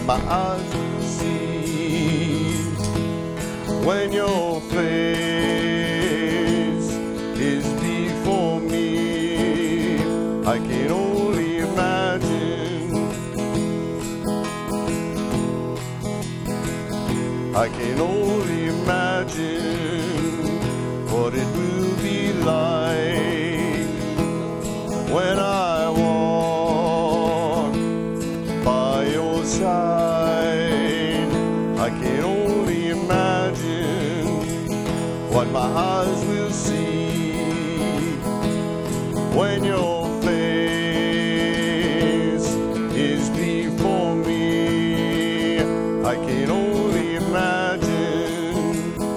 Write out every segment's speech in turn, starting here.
my eyes will see. When your face is before me, I can only imagine. I can only imagine what it will be like when I walk by your side. I can only imagine what my eyes will see when your face is before me. I can only imagine.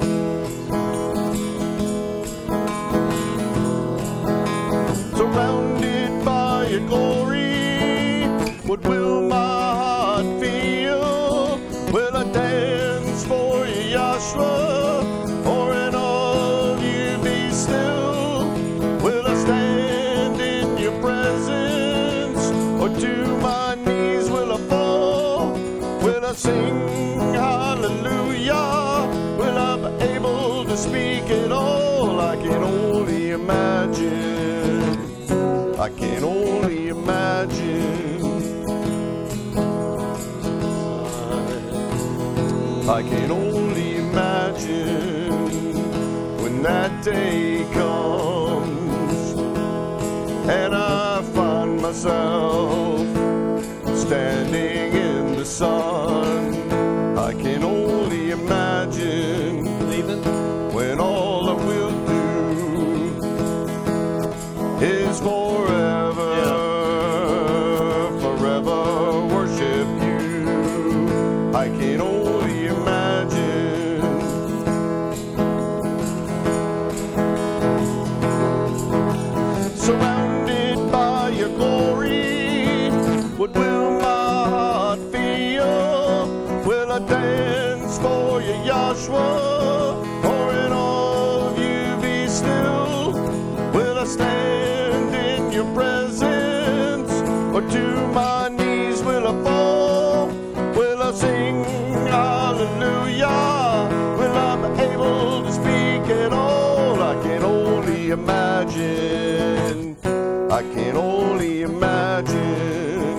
Surrounded by your glory, what will my heart feel? Will I dance for you, Yahshua, or in all of you be still? Will I stand in your presence, or to my knees will I fall? Will I sing hallelujah? Will I be able to speak at all? I can only imagine. I can only imagine. I can only imagine when that day comes and I find myself standing in the sun. I can only imagine when all I will do is forever, forever worship you. I can only imagine. Surrounded by your glory, what will my heart feel? Will I dance for you, Yahshua, or in all of you be still? Will I stand in your presence, or to my knees will I fall? Will I sing hallelujah? Will I be able to speak at all? I can only imagine. I can only imagine.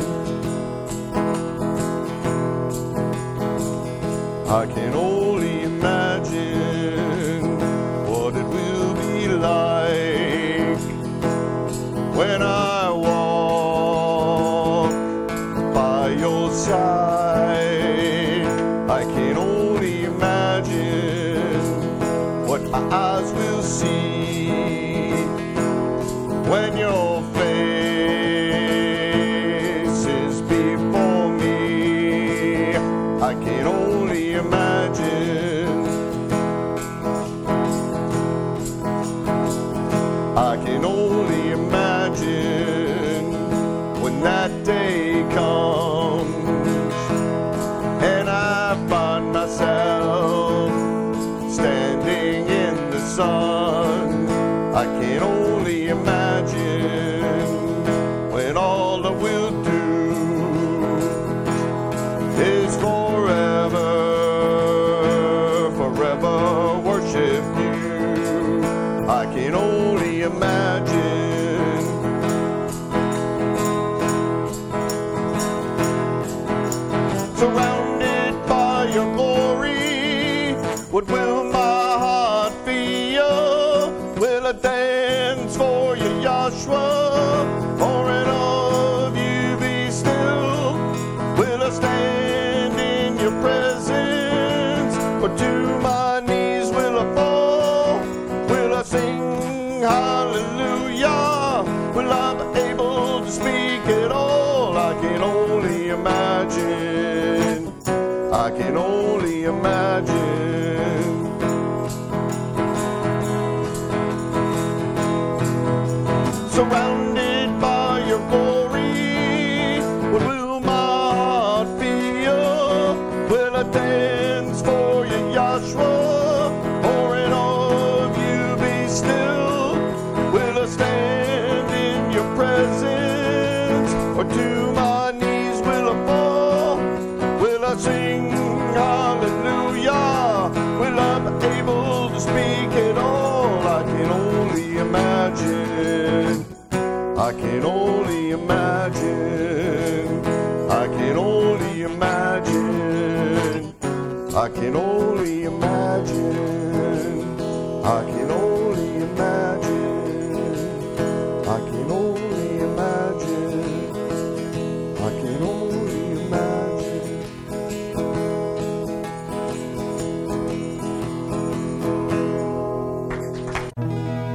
I can only imagine what it will be like when I walk by your side. I can only imagine what my eyes will see when your face is before me. I can only imagine. I can only imagine when that day comes and I find myself standing in the sun. I can only imagine when all I will do is forever, forever worship you. I can only imagine. Surrounded by your glory, what will my heart feel? Will I dance for you, Yahshua, or in all of you be still? Will I stand in your presence, or to my knees will I fall? Will I sing hallelujah? Will I be able to speak at all? I can only imagine. I can only imagine. Surrounded by your glory, what will my heart feel? Will I dance for you, Yahshua, or in all of you be still? Will I stand in your presence, or to my knees will I fall? Will I I can only imagine. I can only imagine. I can only imagine. I can